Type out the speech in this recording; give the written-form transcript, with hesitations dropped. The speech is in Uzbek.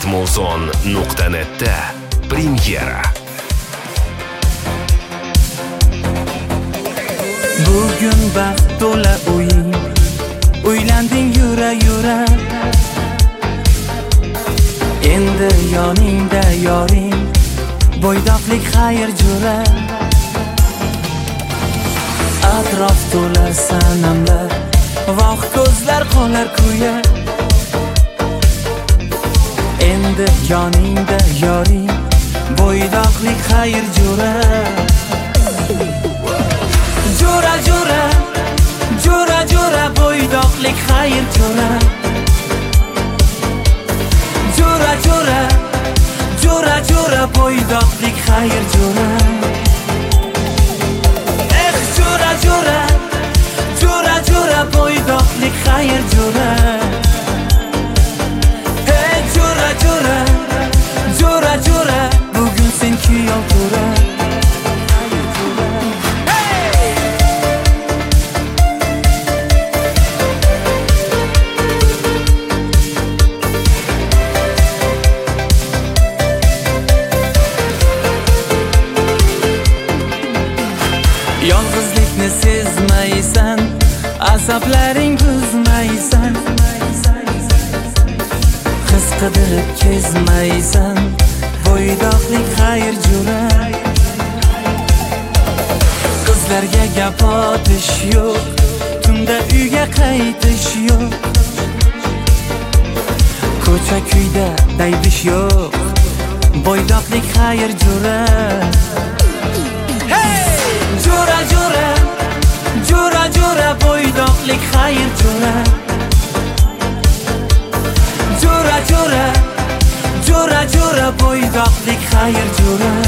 Smartmoson.net'da premyera. Bugun baxt to'la o'yin, o'ylanding yura-yura. Endi yoningda yoring, bo'ydoqlik xayr jo'ra. Atrof to'la sanamlar, voh ko'zlar qolar kuya. Endi yoningda yoring, bo'ydoqlik xayr jo'ra. Jo'ra jo'ra, jo'ra jo'ra, bo'ydoqlik xayr jo'ra. Jo'ra jo'ra, jo'ra jo'ra, bo'ydoqlik xayr jo'ra. Jo'ra jo'ra, jo'ra jo'ra, bo'ydoqlik xayr jo'ra. Jo'ra jo'ra, jo'ra jo'ra, bugun sen kuyov to'ra. Yolg'izlikni sezmaysan, asablaring buzmaysan. His qidirib kezmaysan, bo'ydoqlik xayr jo'ra. Qizlarga gap otish yo'q, tunda uyga qaytish yo'q. Ko'cha kuyda daydish yo'q, bo'ydoqlik xayr jo'ra. Jo'ra jo'ra, jo'ra jo'ra, bo'ydoqlik xayr jo'ra. Jo'ra jo'ra, jo'ra jo'ra, bo'ydoqlik xayr jo'ra.